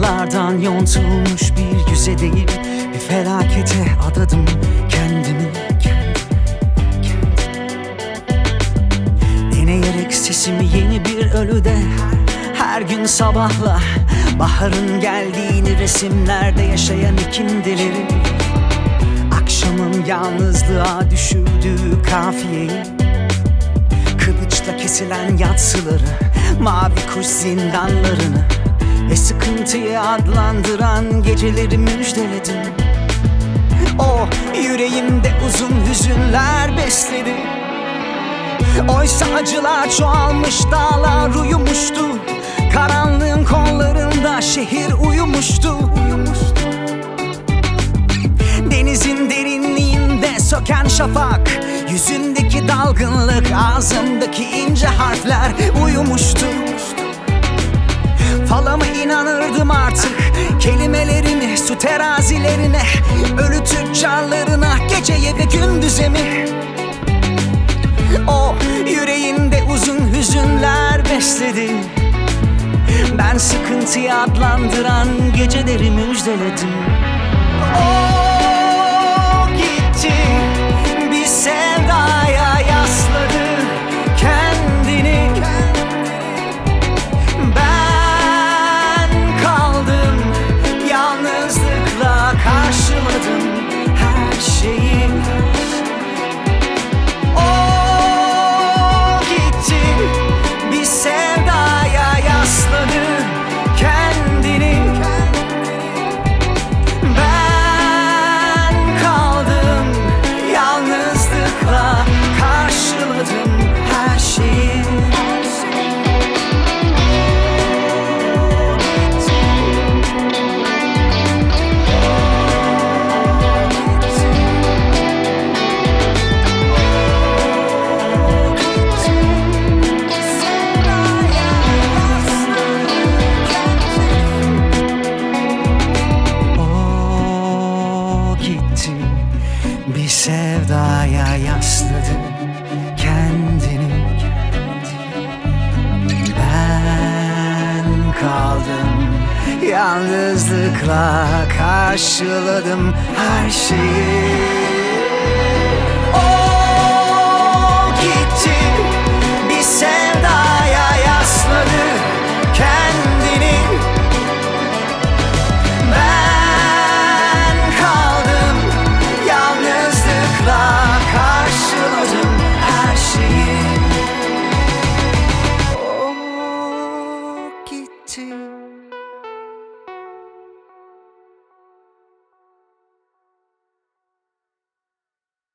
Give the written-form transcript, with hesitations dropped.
Yıllardan yontulmuş bir yüze değil, bir felakete adadım kendimi. Deneyerek sesimi yeni bir ölüde, her gün sabahla baharın geldiğini resimlerde yaşayan ikindileri, akşamın yalnızlığa düşürdüğü kafiyeyi, kılıçla kesilen yatsıları, mavi kuş zindanlarını ve sıkıntıyı adlandıran geceleri müjdeledim. O yüreğimde uzun hüzünler besledi. Oysa acılar çoğalmış, dağlar uyumuştu. Karanlığın kollarında şehir uyumuştu. Denizin derinliğinde söken şafak, yüzündeki dalgınlık, ağzımdaki ince harfler uyumuştu. Falama inanırdım artık, kelimelerimi su terazilerine, ölü tüccarlarına, geceye ve gündüze mi? O yüreğinde uzun hüzünler besledi. Ben sıkıntıyı adlandıran geceleri müjdeledim. O gitti, bir sevdaya yasladı kendini. Ben kaldım, yalnızlıkla karşıladım her şeyi. O gitti, bir sevdaya yasladı kendini. Ben kaldım, yalnızlıkla karşıladım her şeyi. Bir sevdaya yasladı kendini. Ben kaldım, yalnızlıkla karşıladım her şeyi.